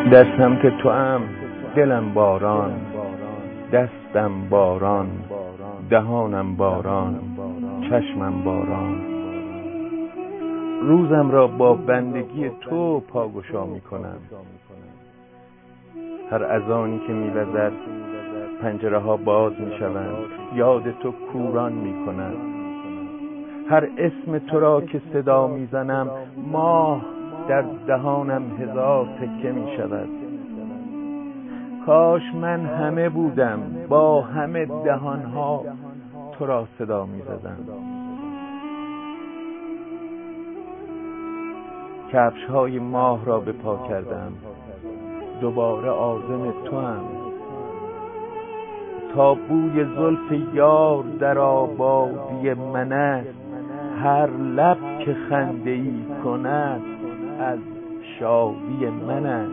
در سمت تو ام دلم باران، دستم باران، دهانم باران، چشمم باران. روزم را با بندگی تو پاگشا می کنم. هر اذانی که می وزد پنجره ها باز می شوند، یاد تو کوران می کنم. هر اسم تو را که صدا می زنم، ماه در دهانم هزار تکه می شود. کاش من همه بودم، با همه دهانها تو را صدا می زدم. کفش های ماه را به پا کردم، دوباره عازم تو هم. تا بوی زلف یار در آبادی من است، هر لب که خنده ای کند از شادی من است.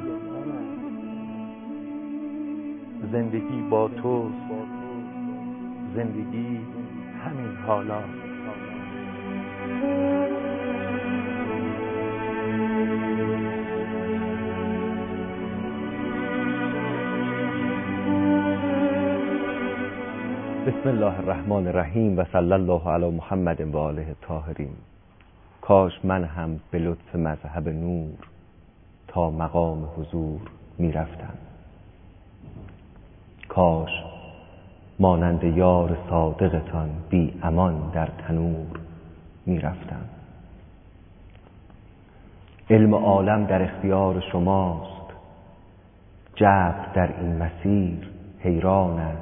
زندگی با توست، زندگی همین حالا. بسم الله الرحمن الرحیم و صلی الله علی محمد و آله الطاهرین. کاش من هم به لطف مذهب نور تا مقام حضور می رفتم. کاش مانند یار صادقتان بی امان در تنور می رفتم. علم عالم در اختیار شماست، جبر در این مسیر حیران است.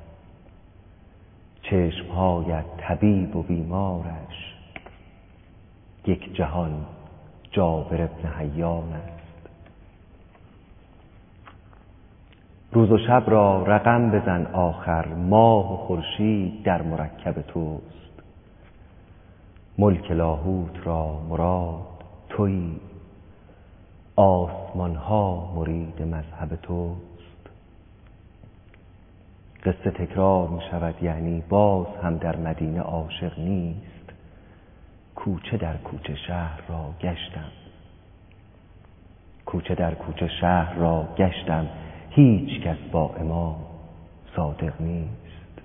چشمهایت طبیب و بیمارش، یک جهان جابر ابن حیان است. روز و شب را رقم بزن آخر، ماه و خورشید در مرکب توست. ملک لاهوت را مراد تویی، آسمان ها مرید مذهب توست. قصه تکرار می شود، یعنی باز هم در مدینه عاشق نیست. کوچه در کوچه شهر را گشتم، کوچه در کوچه شهر را گشتم، هیچ کس با امام صادق نیست.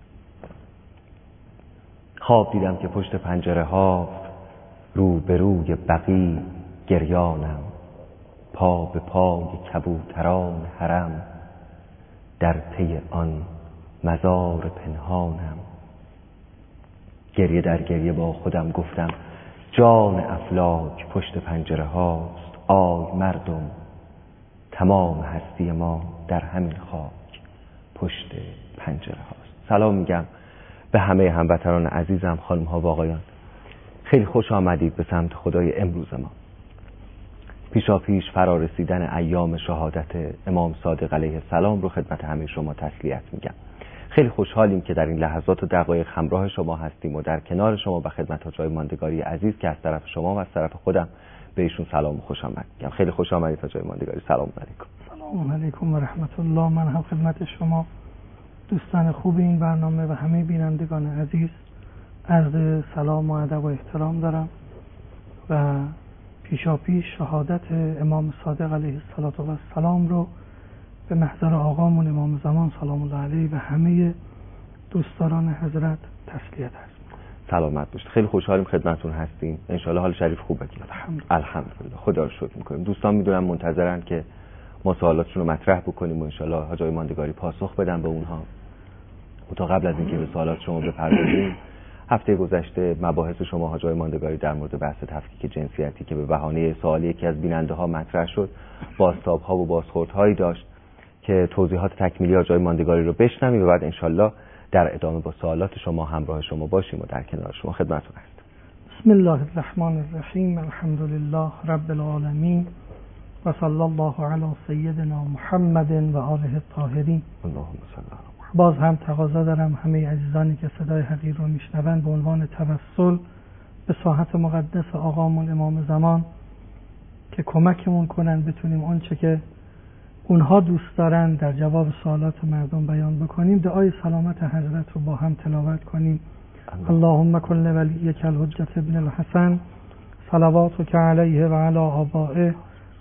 خواب دیدم که پشت پنجره ها رو به روی بقیع گریانم، پا به پای کبوتران حرم، در پی آن مزار پنهانم. گریه در گریه با خودم گفتم جان افلاک پشت پنجره هاست. آی مردم، تمام هستی ما در همین خاک پشت پنجره هاست. سلام میگم به همه هموطنان عزیزم، خانم ها و آقایان. خیلی خوش آمدید به سمت خدای امروز ما. پیشا پیش فرارسیدن ایام شهادت امام صادق علیه السلام رو خدمت همه شما تسلیت میگم. خیلی خوشحالیم که در این لحظات و دقایق همراه شما هستیم و در کنار شما و خدمت ها جای ماندگاری عزیز که از طرف شما و از طرف خودم به ایشون سلام و خوش آمد میگم. خیلی خوش آمدید تا جای ماندگاری. سلام علیکم. سلام علیکم و رحمت الله. من هم خدمت شما دوستان خوب این برنامه و همه بینندگان عزیز عرض سلام و ادب و احترام دارم و پیشا پیش شهادت امام صادق علیه السلام رو به محضر آقامون امام زمان سلام الله علیه و همه دوستداران حضرت تسلیت هست. سلامت باشید. خیلی خوشحالیم خدمتتون هستیم. ان شاء الله حال شریف خوبه. الحمدلله. خدا رو شکر می‌کنیم. دوستان میدونم منتظرن که ما سوالاتشون رو مطرح بکنیم و ان شاء الله حاجای ماندگاری پاسخ بدن به اونها. تا قبل از اینکه به سوالات شما بپردازیم، هفته گذشته مباحث شما حاجای ماندگاری در مورد بحث تفکیک جنسیتی که به بهانه سوال یکی از بیننده ها مطرح شد، بازتاب ها و بازخوردهایی داشت که توضیحات تکمیلی حاجای ماندگاری رو بشنویم و بعد انشالله در ادامه با سوالات شما همراه شما باشیم و در کنار شما خدمتتون هستیم. بسم الله الرحمن الرحیم. الحمدلله رب العالمین و صلی الله علی سیدنا محمد و آله الطاهرین. اللهم صل علی. باز هم تقاضا دارم همه عزیزانی که صدای حقیر رو میشنون به عنوان توسل به ساحت مقدس آقامون امام زمان که کمکمون کنن بتونیم اونچه که اونها دوست دارن در جواب سوالات مردم بیان بکنیم. دعای سلامت حضرت رو با هم تلاوت کنیم. اللهم کن ولیک الحجة ابن الحسن صلواتک علیه و علی آبائه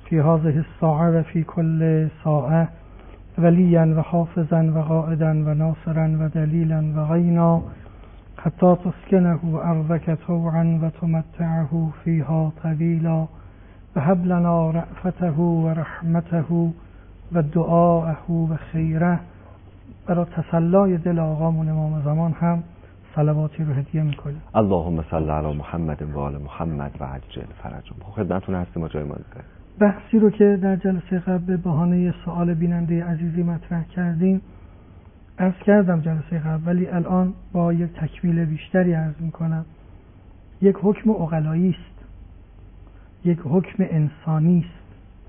في هذه الساعة وفي كل ساعة وليا وحافظا وقائدا وناصرا ودليلا وغينا حتى تسكنه أرضك طوعا وتمتعه فيها طويلا وهب لنا رأفته ورحمته ودعاءه وخیره. برای تسلای دل آقامون امام زمان هم صلواتی رو هدیه میکنیم. اللهم صل علی محمد و آل محمد و عجل فرجهم. خدمتتون هستیم و جای ما داریم. بحثی رو که در جلسه قبل به بهانه سوال بیننده عزیزی مطرح کردیم عرض کردم جلسه قبل، ولی الان با یک تکمیل بیشتری عرض میکنم. یک حکم عقلایی است، یک حکم انسانی است.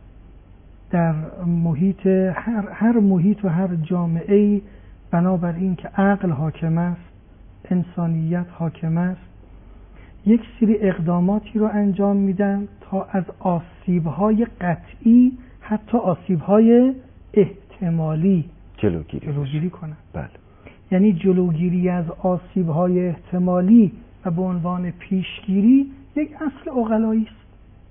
در محیط هر محیط و هر جامعه‌ای بنابراین که عقل حاکم است، انسانیت حاکم است، یک سری اقداماتی رو انجام میدن تا از آسیب‌های قطعی حتی آسیب‌های احتمالی جلوگیری کنن. بله. یعنی جلوگیری از آسیب‌های احتمالی و به عنوان پیشگیری یک اصل عقلایی است.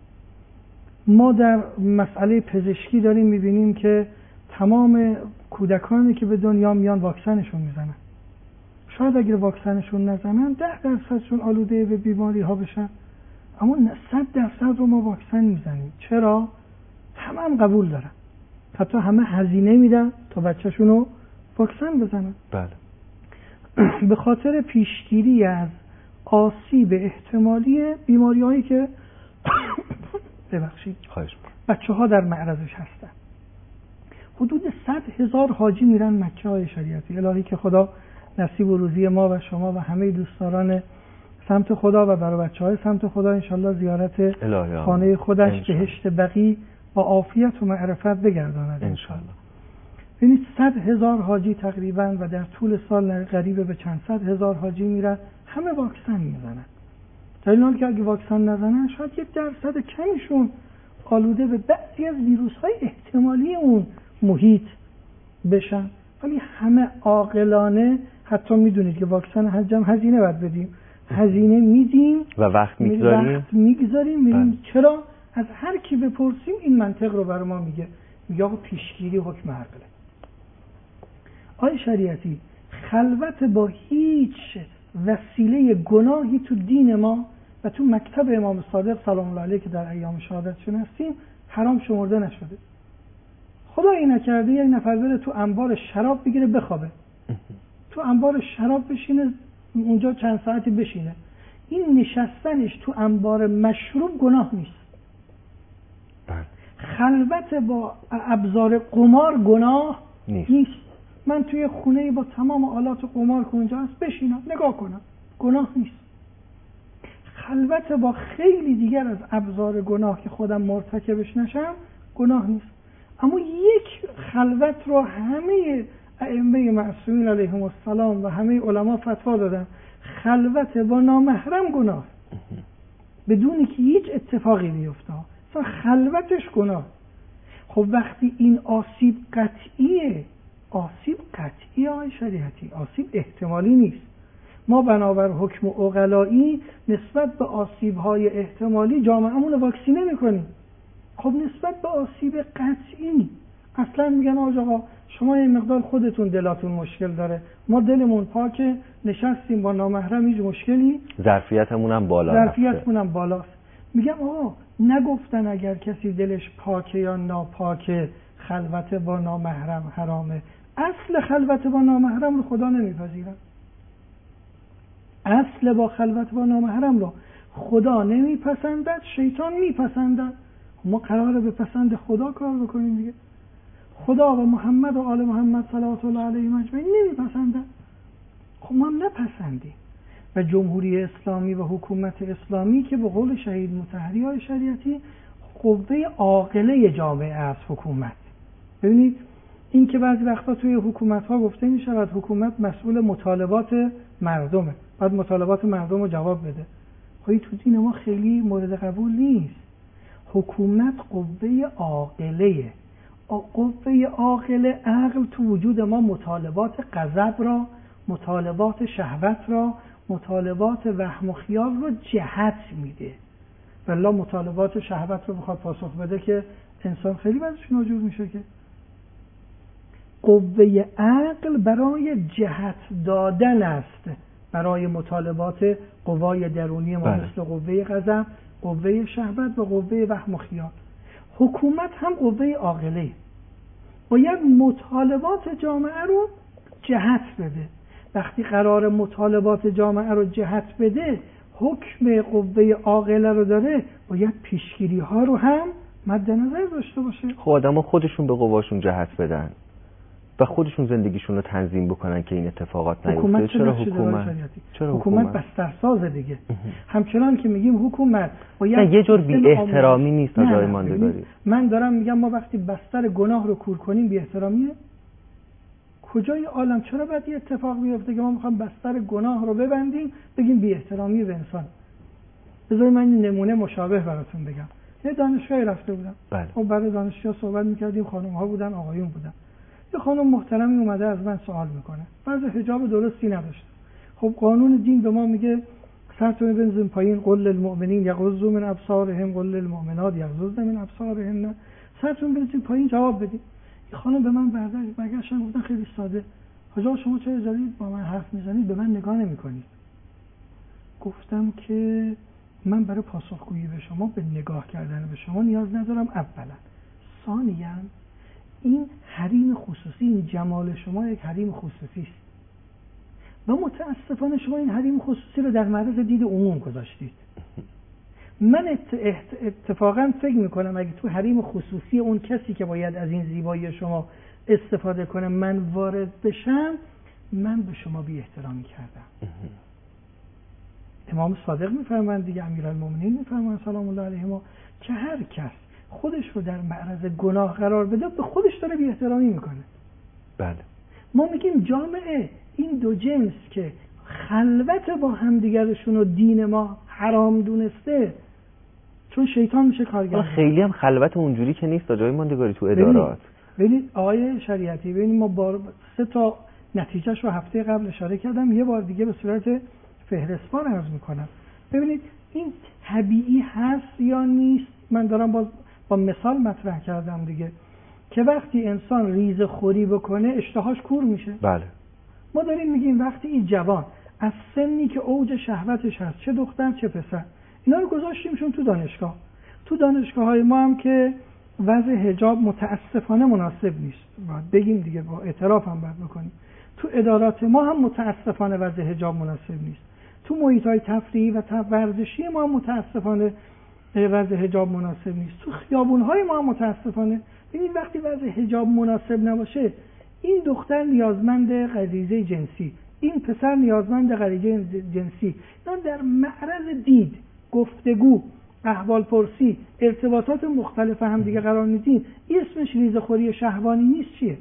ما در مسئله پزشکی داریم میبینیم که تمام کودکانی که به دنیا میان واکسنشون میزنن. شاید اگر واکسنشون نزنن 10% آلوده به بیماری ها بشن، اما 100% رو ما واکسن میزنیم. چرا؟ همه هم قبول دارن، حتی همه هزینه میدن تا بچه‌شون رو واکسن بزنن. بله. به خاطر پیشگیری از آسیب احتمالی بیماری هایی که ببخشید بچه ها در معرضش هستن. حدود 100,000 حاجی میرن مکه های شریعتی. الهی که خدا نصیب و روزی ما و شما و همه دوستداران سمت خدا و برای بچه های سمت خدا انشالله زیارت خانه خودش بهشت بقی با عافیت و معرفت بگرداند انشالله. ببینید 100,000 حاجی تقریبا و در طول سال قریب به چند 100,000 حاجی میرن، همه واکسن میزنن. در این حال که اگه واکسن نزنن شاید 1% کمشون آلوده به بعضی از ویروس‌های احتمالی اون محیط بشن. ولی همه عاقلانه، حتی میدونید که واکسن حجم هزینه باید بدیم، هزینه میدیم و وقت میگذاریم میریم. چرا؟ از هر کی بپرسیم این منطق رو برای ما میگه آقا پیشگیری حکم عقله. آی شریعتی، خلوت با هیچ وسیله گناهی تو دین ما و تو مکتب امام صادق سلام الله علیه که در ایام شهادتشون هستیم حرام شمرده نشده. خدا این نکرده یک نفر بره تو انبار شراب بگیره بخوابه، تو انبار شراب بشینه اونجا چند ساعتی بشینه، این نشستنش تو انبار مشروب گناه نیست. خلوت با ابزار قمار گناه نیست. من توی خونه با تمام آلات قمار که اونجا هست بشینم نگاه کنم، گناه نیست. خلوت با خیلی دیگر از ابزار گناه که خودم مرتکبش نشم گناه نیست. اما یک خلوت رو همه ائمه معصومین علیهم السلام و همه علما فتوا دادن، خلوت با نامحرم گناه بدونی که هیچ اتفاقی بیفته، اصلا خلوتش گناه. خب وقتی این آسیب قطعیه آقای شریعتی، آسیب احتمالی نیست. ما بنابر حکم عقلایی نسبت به آسیب‌های احتمالی جامعه‌مون رو واکسینه می‌کنیم. خب نسبت به آسیب قطعی اصلا میگن آقا شما یه مقدار خودتون دلاتون مشکل داره، ما دلمون پاکه، نشستیم با نامحرم هیچ مشکلی، ظرفیتمون هم بالاست. میگم آقا نگفتن اگر کسی دلش پاکه یا ناپاکه خلوت با نامحرم حرامه. اصل خلوت با نامحرم رو خدا نمیپذیره. اصل با خلوت با نامحرم رو خدا نمیپسندد، شیطان میپسندد. ما قراره به پسند خدا کار بکنیم دیگه. خدا و محمد و آل محمد صلوات الله علیهم اجمعین نمیپسندن، خب ما هم نپسندیم. و جمهوری اسلامی و حکومت اسلامی که به قول شهید مطهری های شریعتی قوه عاقله جامعه است حکومت. ببینید این که بعضی وقتا توی حکومت ها گفته می شود حکومت مسئول مطالبات مردمه، باید مطالبات مردم رو جواب بده. خب تو دین ما خیلی مورد قبول نیست. حکومت قوه عاقله، قوه عاقله، عقل تو وجود ما مطالبات غضب را، مطالبات شهوت را، مطالبات وهم و خیال رو جهت میده. والله مطالبات شهوت رو بخواد پاسخ بده که انسان خیلی وضعش ناجور میشه. که قوه عقل برای جهت دادن است برای مطالبات قوای درونی ما، مثل قوه غضب، قوه شهوت و قوه وهم و خیال. حکومت هم قوه عاقله، باید مطالبات جامعه رو جهت بده. وقتی قرار مطالبات جامعه رو جهت بده، حکم قوه عاقله رو داره، باید پیشگیری ها رو هم مد نظر داشته باشه. خب آدم‌ها خودشون به قواشون جهت بدن و خودشون زندگیشون رو تنظیم بکنن که این اتفاقات نیفته. چرا حکومت بسترساز دیگه. همچنان که میگیم حکومت باید یه جور بی احترامی نیست جای ماندگاری. من دارم میگم ما وقتی بستر گناه رو کور کنیم بی احترامیه؟ کجای عالم چرا باید یه اتفاق بیفته که ما میخوام بستر گناه رو ببندیم بگیم بی احترامی به انسان؟ بذارید من این نمونه مشابه براتون بگم. یه دانشگاهی رفته بودم. خب برای دانشجوها صحبت میکردیم، خانم‌ها بودن، آقایون بودن. یه خانم محترمی اومده از من سوال میکنه. وضع حجاب درستی نداشته. خب قانون دین به ما میگه سرتون بنزین پایین، قل للمؤمنین یغضوا من ابصارهم قل للمؤمنات یغضضن من ابصارهن. سرتون بنزین پایین جواب بدید. این خانم به من برگشتن گفتن خیلی ساده، حاج آقا شما چرا اجازه با من حرف میزنید، به من نگاه نمیکنید؟ گفتم که من برای پاسخگویی به شما، به نگاه کردن به شما نیاز ندارم. اولا، ثانیاً این حریم خصوصی، این جمال شما یک حریم خصوصی است و متاسفانه شما این حریم خصوصی رو در معرض دید عموم گذاشتید. من اتفاقا فکر میکنم اگه تو حریم خصوصی اون کسی که باید از این زیبایی شما استفاده کنه من وارد بشم، من به شما بی احترامی کردم. امام صادق میفرمایند دیگه، امیرالمومنین میفرمایند سلام الله علیهما، که هر کس خودش رو در معرض گناه قرار بده به خودش داره بی احترامی میکنه. بله. ما میگیم جامعه این دو جنس که خلوت با همدیگرشون و دین ما حرام دونسته، چون شیطان میشه کارگر. خیلی هم خلوت اونجوری که نیست، جای ماندگاری تو ادارات. ببینید آقای شریعتی، ببینید ما 3 تا نتیجهش رو هفته قبل اشاره کردم، یه بار دیگه به صورت فهرستوار عرض میکنم. ببینید این طبیعی هست یا نیست؟ من دارم با مثال مطرح کردم دیگه، که وقتی انسان ریزه خوری بکنه اشتهاش کور میشه. بله. ما داریم میگیم وقتی این جوان از سنی که اوج شهوتش هست، چه دختر چه پسر، اینا رو گذاشتیمشون تو دانشگاه. تو دانشگاه‌های ما هم که وضع حجاب متاسفانه مناسب نیست، باید بگیم دیگه، با اعتراف هم باید بکنیم. تو ادارات ما هم متاسفانه وضع حجاب مناسب نیست. تو محیط‌های تفریحی و ورزشی ما هم متاسفانه وضع حجاب مناسب نیست. تو خیابون‌های ما هم متاسفانه. ببینید وقتی وضع حجاب مناسب نباشه، این دختر نیازمند غریزه جنسی، این پسر نیازمند غریزه جنسی، اینا در معرض دید، گفتگو، احوال پرسی، ارتباطات مختلف هم دیگه قرار میدین. اسمش ریزه‌خوری شهوانی نیست. چیه؟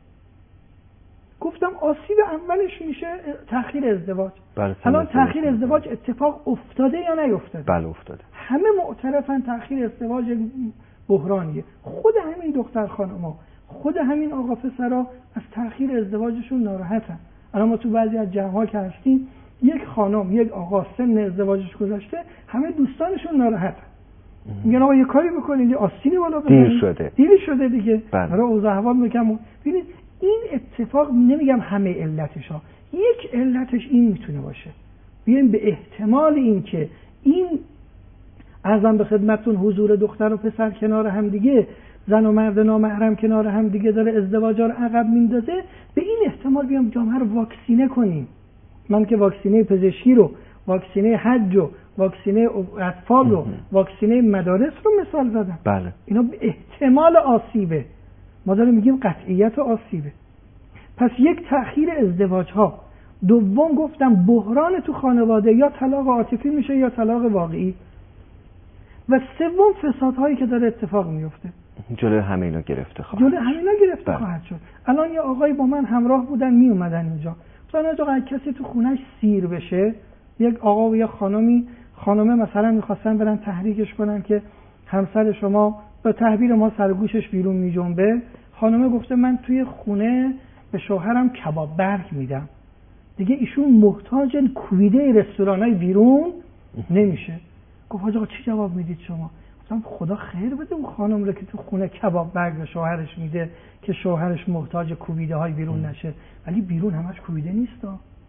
گفتم آسیب اولش میشه تأخیر ازدواج. الان تأخیر ازدواج اتفاق افتاده یا نیفتاده؟ بله افتاده. همه معترفن تأخیر ازدواج بحرانیه. خود همین دختر خانم‌ها، خود همین آقا پسرا از تأخیر ازدواجشون ناراحتن. الان ما تو بعضی از جمع‌ها که هستیم، یک خانم یک آقا سن ازدواجش گذشته، همه دوستانشون ناراحتن. میگن آقا یه کاری بکنید، یه آستینی بالا بزنید. دیر شده دیگه. برای اوضاع احوال میگم. ببینید این اتفاق، نمیگم همه علتشا، یک علتش این میتونه باشه. بیایم به احتمال این که این عرضم به خدمتتون حضور دختر و پسر کنار هم دیگه، زن و مرد نامحرم کنار هم دیگه داره ازدواجا رو عقب میندازه، به این احتمال بیام جامعه رو واکسینه کنیم. من که واکسینه پزشکی رو، واکسینه حج رو، واکسینه اطفال رو، واکسینه مدارس رو مثال زدم. بله. اینا به احتمال آسیبه. ما داریم میگیم قطعیت آسیبه. پس یک تأخیر ازدواج ها. دوم گفتم بحران تو خانواده، یا طلاق عاطفی میشه یا طلاق واقعی. و سوم فسادهایی که داره اتفاق میفته. جلوی همه اینا گرفته خواهد شد. الان یه آقایی با من همراه بودن، می اومدن اینجا. مثلا اگه کسی تو خونه‌اش سیر بشه، یک آقا و یک خانمه مثلا می‌خواستن برن تحریکش کنن که همسر شما به تعبیر ما سرگوشش بیرون میجنبه، خانمه گفته من توی خونه به شوهرم کباب برگ میدم. دیگه ایشون محتاج کویده رستورانای بیرون نمیشه. گفت حاج آقا چی جواب میدید شما؟ گفتم خدا خیر بده اون خانم رو که تو خونه کباب برگ به شوهرش میده که شوهرش محتاج کوبیده های بیرون نشه، ولی بیرون همش کوبیده نیست.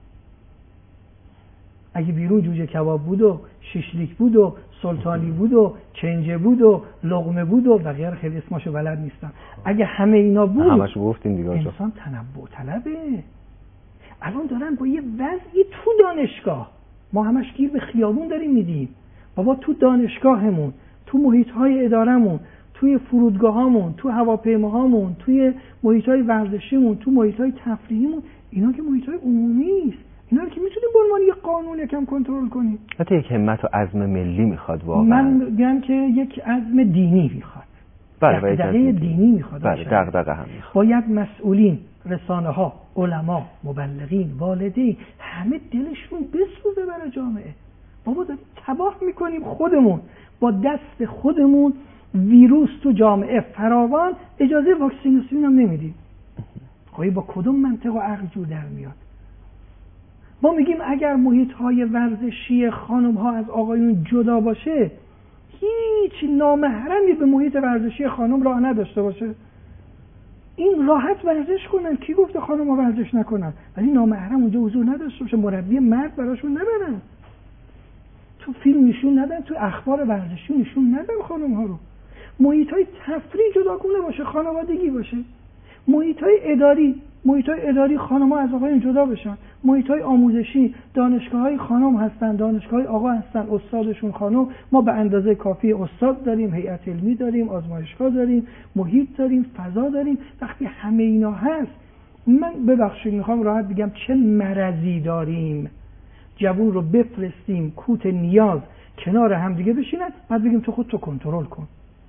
اگه بیرون جوجه کباب بود و شیشلیک بود و سلطانی بود و چنجه بود و لقمه بود و بقیه رو خیلی اسمشو بلد نیستم، اگه همه اینا بود همش گفتین دیگه انسان تنبؤ طلبه. الان دارن با یه وضعی تو دانشگاه، ما همش گیر به خیابون داریم میدیم، بابا تو دانشگاهمون، تو محیط‌های ادارمون، توی فرودگاهامون، تو هواپیماهامون، توی محیط‌های ورزشیمون، تو محیط‌های تفریحیمون، اینا که محیط‌های عمومی نیست، اینا رو که میتونیم به عنوان یه قانون یکم کنترل کنیم. حتی یک همت و عزم ملی میخواد واقعا. من میگم که یک عزم دینی میخواد. بله، دغدغه دینی میخواد. بله، دغدغه هم میخواد. باید مسئولین، رسانه‌ها، علما، مبلغین، والدین همه دلشون بسوزه برای جامعه. بابا داریم تباه میکنیم خودمون، با دست خودمون ویروس تو جامعه فراوان، اجازه واکسیناسیون هم نمیدیم. خب با کدوم منطق و عقل جور در میاد؟ ما میگیم اگر محیط‌های ورزشی خانم‌ها از آقایون جدا باشه، هیچ نامحرمی به محیط ورزشی خانم راه نداشته باشه. این راحت ورزش کنن، کی گفته خانم‌ها ورزش نکنن؟ ولی نامحرم اونجا حضور نداشته باشه، مربی مرد براشون نبرن، تو فیلم نشون ندن، تو اخبار ورزشی نشون ندن خانم‌ها رو. محیط‌های تفریح جداگونه باشه، خانوادگی باشه. محیط‌های اداری خانم‌ها از آقایون جدا بشن. محیط‌های آموزشی، دانشگاه‌های خانم هستن، دانشگاه‌های آقا هستن، استادشون خانم. ما به اندازه کافی استاد داریم، هیئت علمی داریم، آزمایشگاه داریم، محیط داریم، فضا داریم. وقتی همه اینا هست، من ببخشید میخوام راحت بگم چه مرضی داریم. جوون رو بفرستیم کوت نیاز کنار هم دیگه بشینن، بعد بگیم تو خودتو کنترل کن.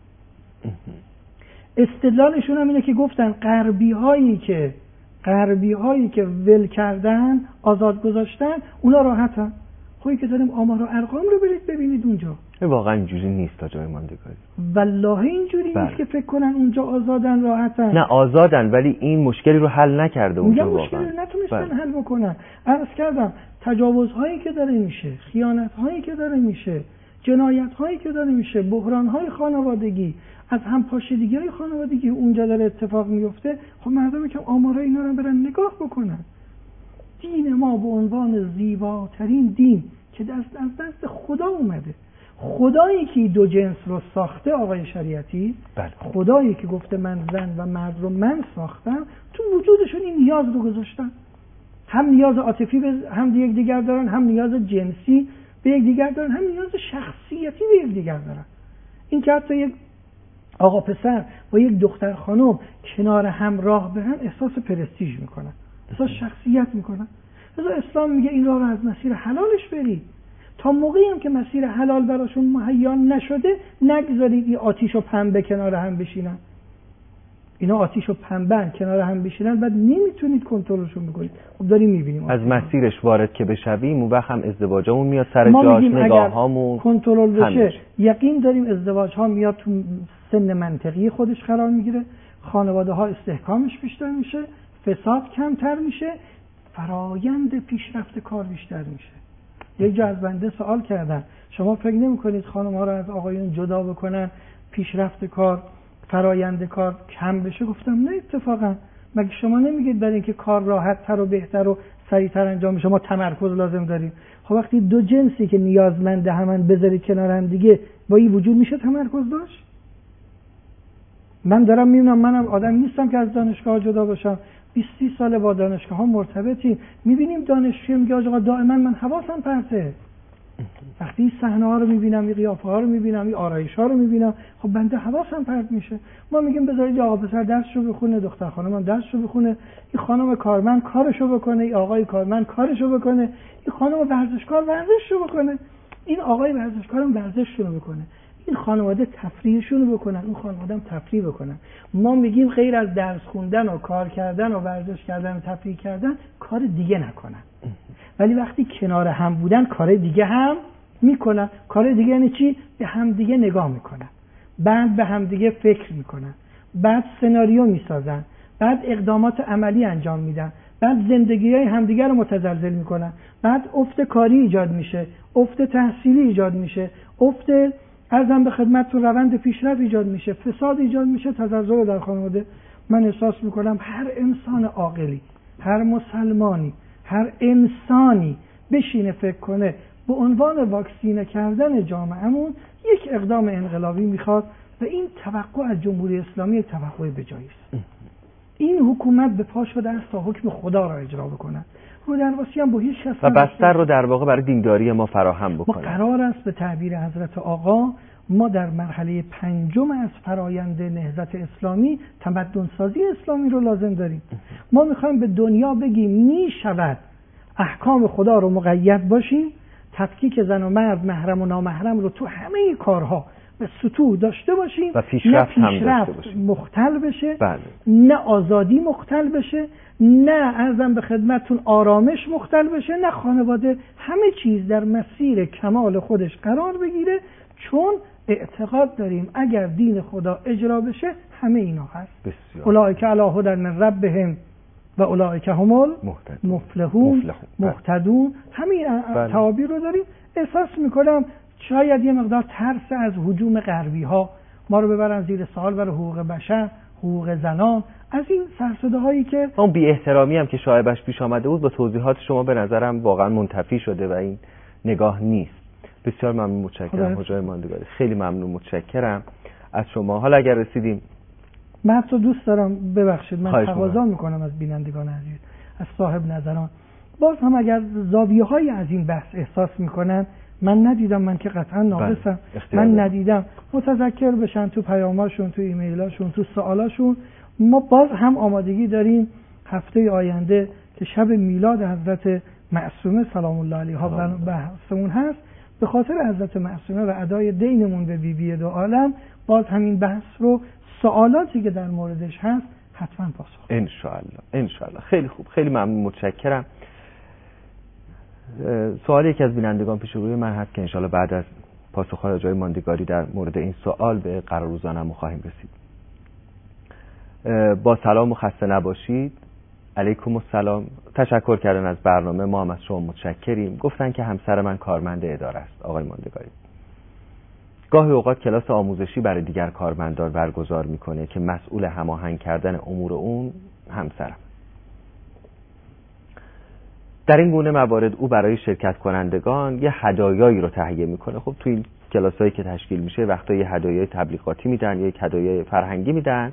استدلالشون هم اینه که گفتن غربی هایی که ول کردن، آزاد گذاشتن، اونا راحتن. خویی که داریم آمار و ارقام رو برید ببینید اونجا. واقعا اینجوری نیست تا جای ماندگاری. والله اینجوری نیست که فکر کنن اونجا آزادن راحتن. نه آزادن، ولی این مشکلی رو حل نکرده اونجا واقعا. مشکلی رو نتونستن حل بکنن. عرض کردم تجاوزهایی که داره میشه، خیانت‌هایی که داره میشه، جنایت‌هایی که داره میشه، بحران‌های خانوادگی، از هم پاشیدگی‌های خانوادگی اونجا داره اتفاق میفته. خب مردم که آمارای اینا رو برن نگاه بکنن. دین ما به عنوان زیباترین دین که از دست خدا اومده، خدایی که دو جنس رو ساخته آقای شریعتی، خدایی که گفته من زن و مرد رو من ساختم، تو وجودشون این نیاز رو گذاشتن. هم نیاز عاطفی هم یک دیگر دارن، هم نیاز جنسی به یک دیگر دارن، هم نیاز شخصیتی به یک دیگر دارن. این که حتی یک آقا پسر با یک دختر خانم کنار هم راه برن احساس پرستیژ میکنن، احساس شخصیت میکنن. لذا اسلام میگه این راه رو از مسیر حلالش برید. تا موقعی هم که مسیر حلال براشون مهیا نشده نگذارید این آتیش و پنبه کنار هم بشینن. اینا آتیش و پنبه کنار هم بشینن، بعد نمیتونید کنترلشون بکنید. خب داریم میبینیم از مسیرش وارد که بشویم اون وقت هم ازدواجمون میاد سر جاش، نگاهامون کنترل بشه. یقین داریم ازدواج ها میاد تو سن منطقی خودش قرار میگیره، خانواده ها استحکامش بیشتر میشه، فساد کمتر میشه، فرایند پیشرفت کار بیشتر میشه. یک جا از بنده سوال کردن شما فکر نمی‌کنید خانم ها رو از آقایون جدا بکنن پیشرفت کار، فرایند کار کم بشه؟ گفتم نه اتفاقا. مگه شما نمیگید برای اینکه کار راحت تر و بهتر و سریعتر انجام بشه ما تمرکز لازم داریم؟ خب وقتی دو جنسی که نیازمنده همن بذارید کنار هم دیگه، با این وجود میشه تمرکز داشت؟ من دارم میبینم، منم آدم نیستم که از دانشگاه جدا باشم، 20-30 ساله با دانشگاه ها مرتبطیم، میبینیم دانشجو میگه آقا دائما من حواسم پرته. وقتی این صحنه ها رو میبینم، این قیافه ها رو میبینم، این آرایش ها رو میبینم، خب بنده حواسم پرت میشه. ما میگیم بذارید آقا پسر درسشو بخونه، دختر خانم درسشو بخونه، این خانم کارمند کارشو بکنه، این آقای کارمند کارشو بکنه، این خانم ورزشکار ورزششو بکنه، این آقای ورزشکارم ورزششو بکنه، این خانواده تفریحشون رو بکنن، اون خانواده هم تفریح بکنن. ما میگیم غیر از درس خوندن و کار کردن و ورزش کردن و تفریح کردن کار دیگه نکنن. ولی وقتی کنار هم بودن کار دیگه هم میکنن. کار دیگه یعنی چی؟ به هم دیگه نگاه میکنن، بعد به هم دیگه فکر میکنن، بعد سناریو میسازن، بعد اقدامات عملی انجام میدن، بعد زندگی‌های همدیگر رو متزلزل میکنن، بعد افت کاری ایجاد میشه، افت تحصیلی ایجاد میشه، افت ارزم به خدمتتون روند پیشرفت ایجاد میشه، فساد ایجاد میشه، تزلزل در خانواده. من احساس میکنم هر انسان عاقلی، هر مسلمانی، هر انسانی بشینه فکر کنه به عنوان واکسینه کردن جامعهمون یک اقدام انقلابی میخواد و این توقع از جمهوری اسلامی یک توقع بجایی است. این حکومت به پا شده است تا حکم خدا را اجرا بکنه. رودرواسی هم با هیچ کس و بستر رو در واقع برای دینداری ما فراهم بکنه. ما قرار است به تعبیر حضرت آقا ما در مرحله 5 از فرایند نهضت اسلامی تمدن سازی اسلامی رو لازم داریم. ما میخوایم به دنیا بگیم میشود احکام خدا رو مقید باشیم، تفکیک زن و مرد، محرم و نامحرم رو تو همه کارها به سطوح داشته باشیم و پیشرفت هم داشته باشیم، مختل بشه، بله. نه آزادی مختل بشه، نه ارزم به خدمتتون آرامش مختل بشه، نه خانواده، همه چیز در مسیر کمال خودش قرار بگیره، چون اعتقاد داریم اگر دین خدا اجرا بشه همه اینا هست. اولئک علی هدی من ربهم و اولئک هم المفلحون مهتدون. همین تعابیر رو داریم. احساس میکنم شاید یه مقدار ترس از هجوم غربی ها ما رو ببرن زیر سوال برای حقوق بشر، حقوق زنان، از این سرسده هایی که اون بی احترامی هم که شایبش پیش آمده بود با توضیحات شما به نظرم واقعا منتفی شده و این نگاه نیست. بسیار ممنون، متشکرم حجای ماندگاری، خیلی ممنون، متشکرم از شما. حالا اگر رسیدیم، من حتی دوست دارم ببخشید من تقاضا میکنم از بینندگان عزیز، از صاحب نظران، باز هم اگر زاویه های از این بحث احساس میکنن، من ندیدم، من که قطعا ناقصم، من ندیدم، متذکر بشن تو پیاماشون، تو ایمیلاشون، تو سوالاشون. ما باز هم آمادگی داریم هفته آینده که شب میلاد حضرت معصومه سلام الله علیها بحثمون هست، به خاطر حضرت معصومه و ادای دینمون به بیبی دو عالم باز همین بحث رو، سوالاتی که در موردش هست حتما پاسخ انشالله. خیلی خوب، خیلی ممنون، متشکرم. سوالی که از بینندگان پیش روی من هست که انشالله بعد از پاسخ رجای ماندگاری در مورد این سوال به قرار روزانه‌مون خواهیم رسید. با سلام و خسته نباشید. علیکم السلام. تشکر کردن از برنامه، ما هم از شما متشکریم. گفتن که همسر من کارمند اداره است. آقای ماندگاری، گاهی اوقات کلاس آموزشی برای دیگر کارمندان برگزار میکنه که مسئول هماهنگ کردن امور اون همسرم. در این گونه موارد او برای شرکت کنندگان یه هدایایی رو تهیه میکنه. خب توی این کلاسایی که تشکیل میشه وقتا یه هدایای تبلیغاتی میدن، یه هدایای فرهنگی میدن.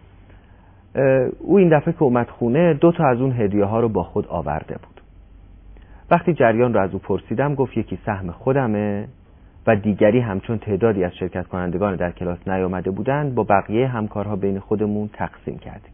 او این دفعه که اومد خونه 2 تا از اون هدیه ها رو با خود آورده بود. وقتی جریان رو از او پرسیدم گفت یکی سهم خودمه و دیگری همچون تعدادی از شرکت کنندگان در کلاس نیامده بودند با بقیه همکارها بین خودمون تقسیم کردیم.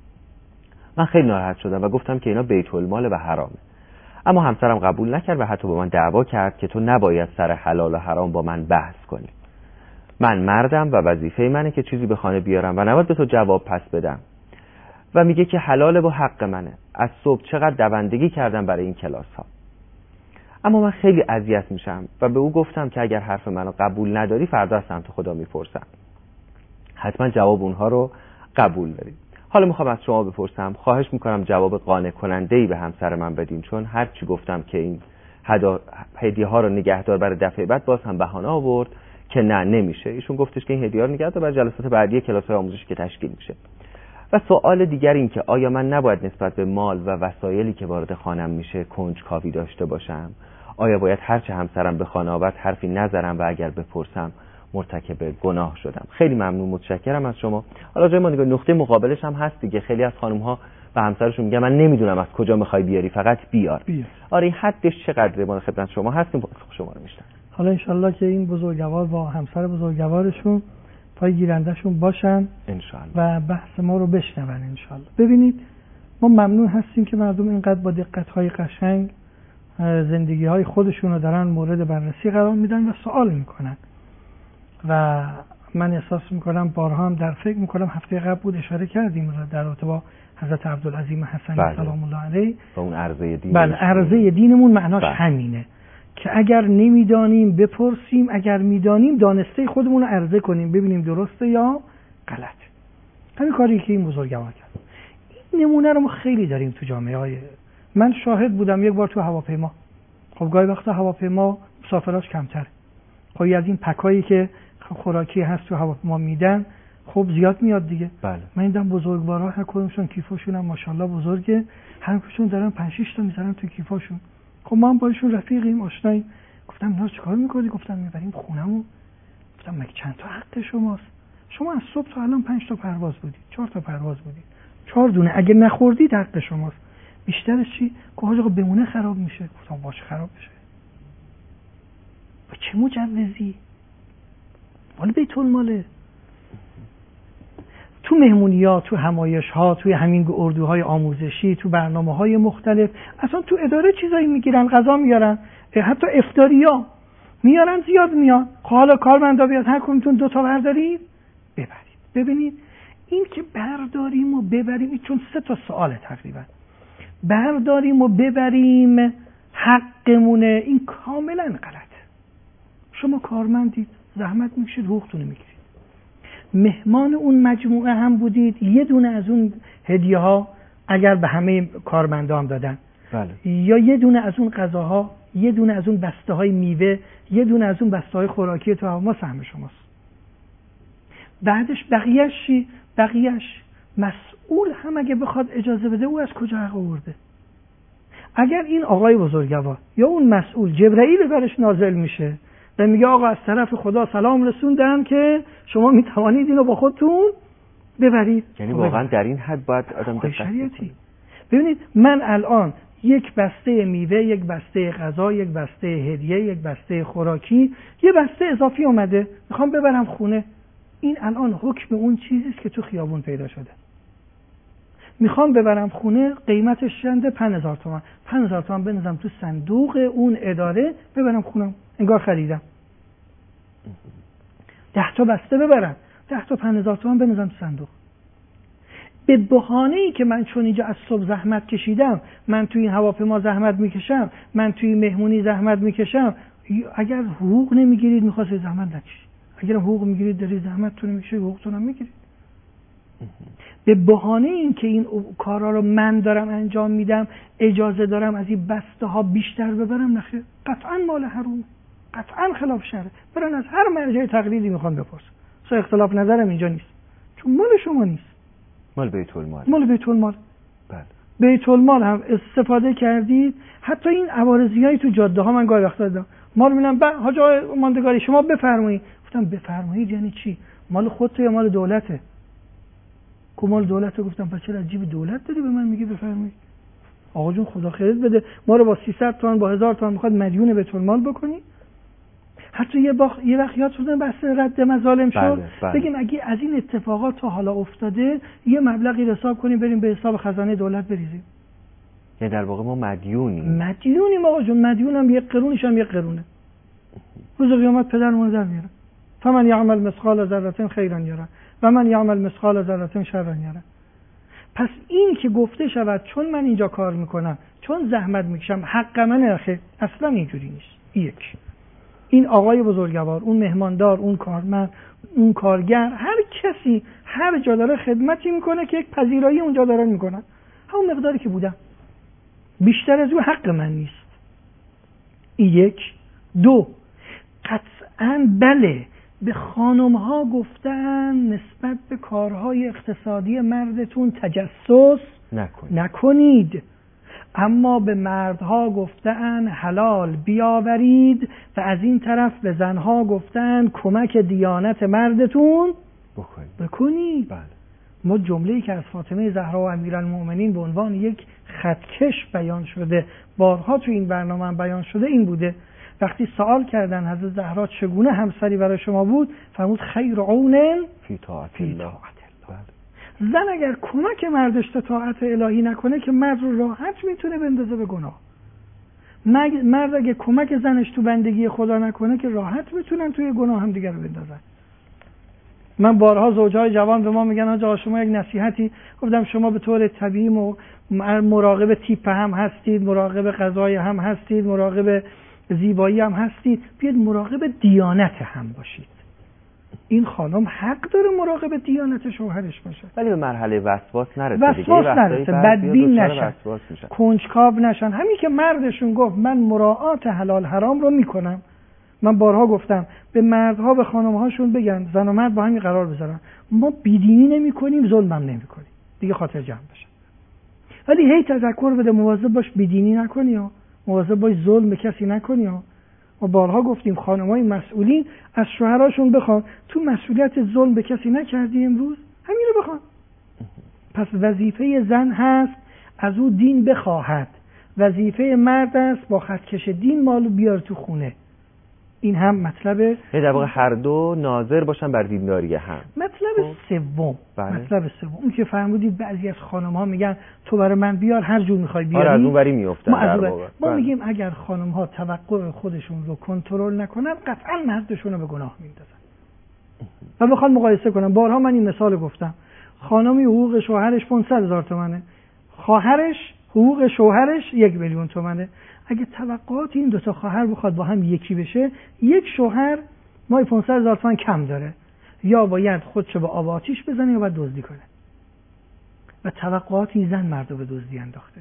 من خیلی ناراحت شدم و گفتم که اینا بیت المال و حرامه. اما همسرم قبول نکرد و حتی با من دعوا کرد که تو نباید سر حلال و حرام با من بحث کنی. من مردم و وظیفه منه که چیزی به خانه بیارم و نباید به تو جواب پس بدم. و میگه که حلاله و حق منه. از صبح چقدر دوندگی کردم برای این کلاس ها. اما من خیلی اذیت میشم و به او گفتم که اگر حرف منو قبول نداری فردا از سمت خدا میپرسم. حتما جواب اونها رو قبول داری. حالا میخوام از شما بپرسم، خواهش میکنم جواب قانع کننده‌ای به همسر من بدین، چون هر چی گفتم که این هدیه ها رو نگهدار برای دفعه بعد باز هم بهانه آورد که نه نمیشه. ایشون گفتش که این هدیه رو نگهدار برای جلسات بعدی کلاس‌های آموزشی که تشکیل میشه. و سوال دیگر این که آیا من نباید نسبت به مال و وسایلی که وارد خانم میشه کنجکاوی داشته باشم؟ آیا باید هرچه همسرم به خانه آورد حرفی نذارم و اگر بپرسم مرتکب گناه شدم؟ خیلی ممنون، متشکرم از شما. حالا جای ما دیگه نقطه مقابلش هم هست دیگه. خیلی از خانم ها به همسرشون میگن من نمیدونم از کجا میخوای بیاری، فقط بیار. آره این حدش چقدره؟ ما خدمت شما هستیم، شما رو میشنم. حالا انشالله که این بزرگوار با همسر بزرگوارشون پای گیرندشون باشن انشالله و بحث ما رو بشنون انشالله. ببینید ما ممنون هستیم که مردم اینقدر با دقت‌های قشنگ زندگی‌های خودشون رو دارن مورد بررسی قرار میدن و سوال میکنن و من احساس میکنم بارها هم در فکر میکنم هفته قبل بود اشاره کردیم در رابطه با حضرت عبدالعظیم حسنی سلام الله علیه و اون عرضه دین. بله عرضه دینمون معناش همینه که اگر نمیدانیم بپرسیم، اگر میدانیم دانسته خودمون رو عرضه کنیم ببینیم درسته یا غلط. همین کاری که این بزرگوار کرد. نمونه رو ما خیلی داریم تو جامعه های. من شاهد بودم یک بار تو هواپیما. خب گاهی وقتا هواپیما مسافراش کمتره. خب از این پکایی که خوراکی هست تو هواپیما میدن خب زیاد میاد دیگه. بله. من دیدم بزرگوارا هر کدومشون کیفاشون هم ماشاءالله بزرگه، هر کدومشون دارن 5-6 تا میذارن تو کیفاشون. خب من باهاشون رفیقیم، آشناییم. گفتم اینا چیکار میکنی؟ گفتم میبریم خونمون. گفتم مگه چند تا حق شماست؟ شما از صبح تا الان 5 تا پرواز بودید، 4 تا پرواز بودید، 4 دونه اگه نخوردید حق شماست. بیشترش چی؟ که آقا بمونه خراب میشه. گفتم باشه خراب بشه. با چه مجوزی؟ مال بیت الماله. تو مهمونی‌ها، تو همایش‌ها، توی همین اردوهای آموزشی، تو برنامه‌های مختلف، اصلا تو اداره چیزایی میگیرن، غذا میارن، حتی افطاری‌ها میارن، زیاد میاد. حالا کارمندا بیاد هر کدومتون 2 تا بردارید ببرید. ببینید این که برداریم و ببریم، چون 3 تا سواله تقریبا. برداریم و ببریم حقمونه، این کاملا غلطه. شما کارمندید، زحمت میکشید، حقوقتون میگیرید. مهمان اون مجموعه هم بودید، یه دونه از اون هدیه ها اگر به همه کارمندا هم دادن، بله. یا یه دونه از اون غذاها، یه دونه از اون بسته های میوه، یه دونه از اون بسته های خوراکی تو هوا، سهم شماست. بعدش بقیهش مسئول هم اگه بخواد اجازه بده، او از کجا حق آورده؟ اگر این آقای بزرگوار یا اون مسئول جبرئیل برش نازل میشه و میگه آقا از طرف خدا سلام رسوندن که شما میتوانید اینو با خودتون ببرید، یعنی واقعا در این حد باید آدم دقت کنه. ببینید من الان یک بسته میوه، یک بسته غذا، یک بسته هدیه، یک بسته خوراکی، یه بسته اضافی اومده میخوام ببرم خونه. این الان حکم اون چیزیست که تو خیابون پیدا شده. میخوام ببرم خونه، قیمتش چنده؟ 5000 تومان. 5000 تومان بنزم تو صندوق اون اداره، ببرم خونم، انگار خریدم. 10 تا بسته ببرم، 10 تا 5000 تومان بنزم تو صندوق. به بهانه‌ای که من چون اینجا از صبح زحمت کشیدم، من توی این هواپیما زحمت میکشم، من توی مهمونی زحمت میکشم، اگر حقوق نمیگیرید میخواست زحمت نکشید. اگر حقوق میگیرید دارید زحمتتون میکشید، حقوقتون هم میگیرید. به بهانه این که این کارا رو من دارم انجام میدم، اجازه دارم از این بسته ها بیشتر ببرم؟ نخیر، قطعا مال حروم، قطعا خلاف شرع. برن از هر مرجع تقلیدی میخوان بپرسن. اصلا اختلاف نظرم اینجا نیست، چون مال شما نیست، مال بیت المال. مال بیت المال. بله. بیت المال هم استفاده کردید. حتی این عوارضیای تو جاده ها من گاهی وقتا دیدم، مال میگن حاج آقای ماندگاری شما بفرمایید. گفتم بفرمایید یعنی چی؟ مال خودت یا مال دولته؟ مال دولته. گفتم پس چرا از جیب دولت داری به من میگی بفرمایید؟ آقا جون خدا خیرت بده، ما رو با 300 تومان با 1000 تومان میخواد مدیون بیت المال بکنی؟ حتی یه وقت یادتونه بحث رد مظالم شد. بله. بگیم اگه از این اتفاقات تا حالا افتاده یه مبلغی حساب کنیم بریم به حساب خزانه دولت بریزیم. یعنی در واقع ما مدیونیم آقا جون. مدیونم یک قرونش هم یک قرونه. روز قیامت پدرمون در میاره. فمن یعمل مثقال ذره خیرا یره و من یعمل مثقال ذره شرا یره. پس این که گفته شود چون من اینجا کار میکنم، چون زحمت میکشم، حق منه، اصلا اینجوری نیست. یک، این آقای بزرگوار، اون مهماندار، اون کارمند، اون کارگر، هر کسی هر جا داره خدمتی میکنه که یک پذیرایی اونجا دارن میکنن، همون مقداری که بودم، بیشتر از اون حق من نیست. این یک. دو، قطعاً بله به خانم ها گفتن نسبت به کارهای اقتصادی مردتون تجسس نکنید، اما به مردها گفتن حلال بیاورید و از این طرف به زنها گفتن کمک دیانت مردتون بکنید. بله. ما جمله‌ای که از فاطمه زهرا و امیرالمؤمنین به عنوان یک خطکش بیان شده، بارها تو این برنامه هم بیان شده، این بوده وقتی سوال کردن حضرت زهرا چگونه همسری برای شما بود، فرمود خیر عون فی طاعت الله. زن اگر کمک مردش تا طاعت الهی نکنه که مرد رو راحت میتونه بندازه به گناه. مرد اگر کمک زنش تو بندگی خدا نکنه که راحت میتونن توی گناه هم دیگر رو بندازن. من بارها زوجهای جوان به ما میگن آقا شما یک نصیحتی، گفتم شما به طور طبیعی مراقب تیپ هم هستید، مراقب غذای هم هستید، مراقب زیبایی هم هستید، بیاید مراقب دیانت هم باشید. این خانم حق داره مراقب دیانت شوهرش باشه، ولی به مرحله وسواس نرسه، وسواس نرسه، بدبین نشن، کنجکاو نشن. همین که مردشون گفت من مراعات حلال حرام رو میکنم. من بارها گفتم به مردها به خانمهاشون بگن زن و مرد با همین قرار بذارن ما بیدینی نمی کنیم، ظلمم نمی کنیم، دیگه خاطر جمع بشه. ولی هی تذکر بده مواظب باش بیدینی نکنی ها، مواظب باش ظلم به کسی نکنی ها. ما بارها گفتیم خانمای مسئولین از شوهراشون بخوان تو مسئولیت ظلم به کسی نکردی امروز همین رو بخوان. پس وظیفه زن هست از او دین بخواهد، وظیفه مرد است با خطکش دین مالو بیار تو خونه. این هم مطلب در واقع هر دو ناظر باشن بر دینداری هم. مطلب سوم مطلب سوم اون که فرمودید بعضی از خانم‌ها میگن تو برای من بیار هر جور می‌خوای بیاری. از اون وری میافتن در واقع. ما میگیم اگر خانم‌ها توقع خودشون رو کنترل نکنن قطعاً مردشون رو به گناه میندازن. و بخوام مقایسه کنم، بارها من این مثال گفتم، خانمی حقوق شوهرش 500,000 تومانه، خواهرش حقوق شوهرش 1,000,000 تومانه. اگه توقعات این دو تا خواهر بخواد با هم یکی بشه، یک شوهر ماهی 500,000 تومان کم داره، یا باید خودشو به آب آتیش بزنه یا باید دزدی کنه. و توقعات این زن مردو به دزدی انداخته.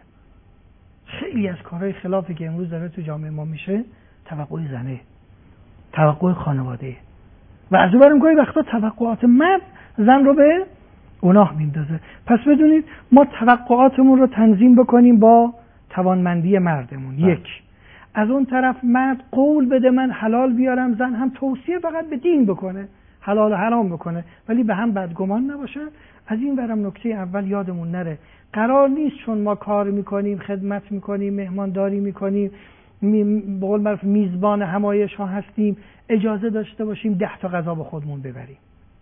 خیلی از کارهای خلافی که امروز داره تو جامعه ما میشه توقع زنه، توقع خانواده. و از اون برم گاهی وقتا توقعات مرد زن رو به گناه میندازه. پس بدونید ما توقعاتمون رو تنظیم بکنیم با توانمندی مردمون. یک، از اون طرف مرد قول بده من حلال بیارم، زن هم توصیه فقط به دین بکنه، حلال و حرام بکنه، ولی به هم بدگمان نباشه. از این برم نکته اول یادمون نره، قرار نیست چون ما کار میکنیم، خدمت میکنیم، مهمانداری میکنیم، به قول معروف میزبان همایش ها هستیم، اجازه داشته باشیم 10 تا غذا به خودمون ببریم،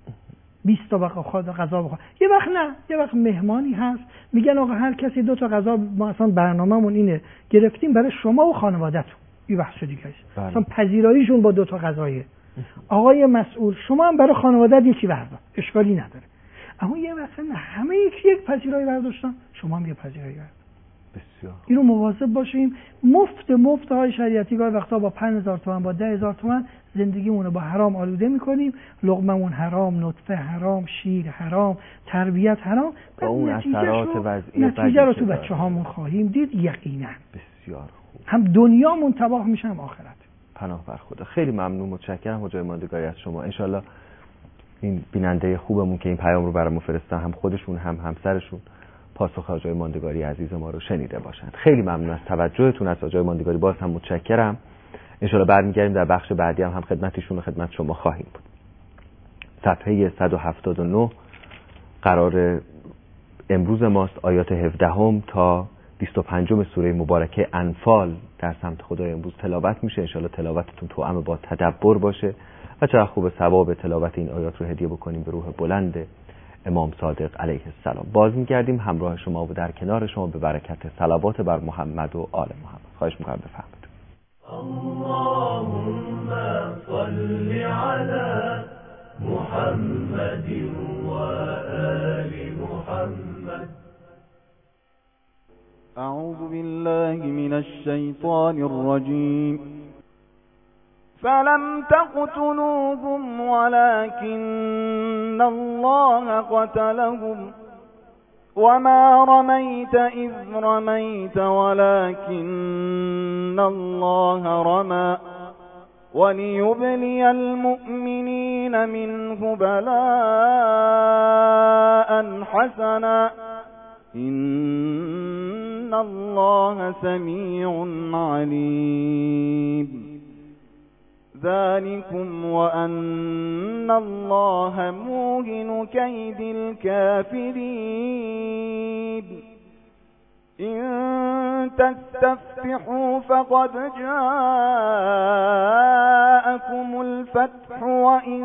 20 تا غذا بخور. یه وقت نه، یه وقت مهمانی هست میگن آقا هر کسی 2 تا غذا، ما اصلا برنامه‌مون اینه گرفتیم برای شما و خانواده‌تون. این بحث دیگه است. اصلا پذیراییشون با 2 تا غذایه. آقای مسئول شما هم برای خانواده‌ت یکی بردار، اشکالی نداره. اما یه وقت نه، همه یک پذیرایی برداشتن، شما هم یه پذیرایی بردار. بسیار. اینو مواظب باشیم. مفت های شریعتی گاهی وقتا با 5,000 تومان با 10,000 تومان زندگیمون رو با حرام آلوده میکنیم، لقممون حرام، نطفه حرام، شیر حرام، تربیت حرام، با اون اثرات وضعی نتیجه رو تو بچه‌هامون خواهیم دید یقینا. بسیار خوب. هم دنیامون تباه میشه هم آخرت. پناه بر خدا. خیلی ممنون، متشکرم حجای ماندگاری از شما. انشالله این بیننده خوبمون که این پیام رو برامون فرستن هم خودشون هم همسرشون پاسخ حجای ماندگاری عزیز ما رو شنیده باشند. خیلی ممنون از توجهتون. از حجای ماندگاری باز هم متشکرم. انشالله برمیگردیم در بخش بعدی هم خدمتشون و خدمت شما خواهیم بود. صفحه 179 قرار امروز ماست، آیات 17 تا 25 سوره مبارکه انفال در سمت خدای امروز تلاوت میشه. انشالله تلاوتتون توأم با تدبر باشه و چقدر خوب ثواب تلاوت این آیات رو هدیه بکنیم به روح بلند امام صادق علیه السلام. باز می‌گردیم همراه شما و در کنار شما به برکت صلوات بر محمد و آل محمد. خواهش می‌کنم بفرمایید. اللهم صل علی محمد و آل محمد. اعوذ بالله من الشیطان الرجیم. فلم تقتلوهم ولكن الله قتلهم وما رميت إذ رميت ولكن الله رمى وليبلي المؤمنين منه بلاء حسنا إن الله سميع عليم. ذلكم وأن الله موهن كيد الكافرين. إن تستفتحوا فقد جاءكم الفتح وإن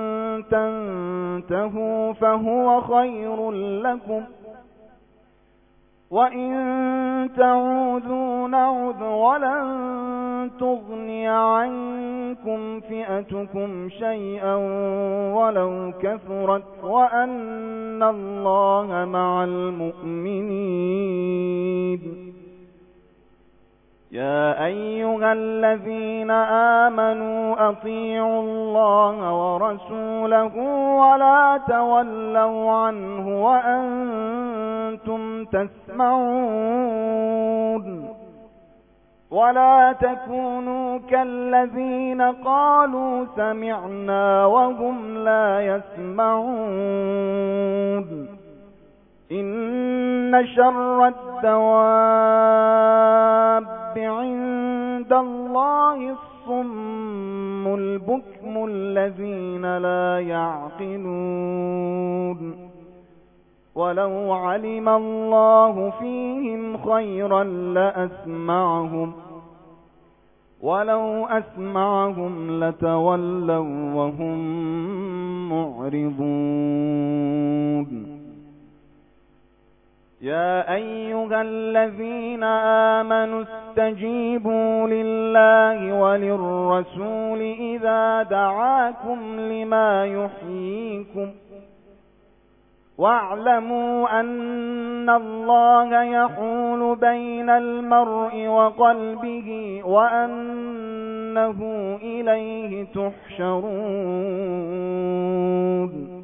تنتهوا فهو خير لكم وإن تعودوا نعد ولن تغني عنكم فئتكم شيئا ولو كثرت وأن الله مع المؤمنين. يا أيها الذين آمنوا أطيعوا الله ورسوله ولا تولوا عنه وأنتم تسمعون ولا تكونوا كالذين قالوا سمعنا وهم لا يسمعون إن شر الدواب عند الله الصم البكم الذين لا يعقلون ولو علم الله فيهم خيرا لأسمعهم ولو أسمعهم لتولوا وهم معرضون يا أيها الذين آمنوا استجيبوا لله وللرسول إذا دعاكم لما يحييكم واعلموا أن الله يحول بين المرء وقلبه وأنه إليه تحشرون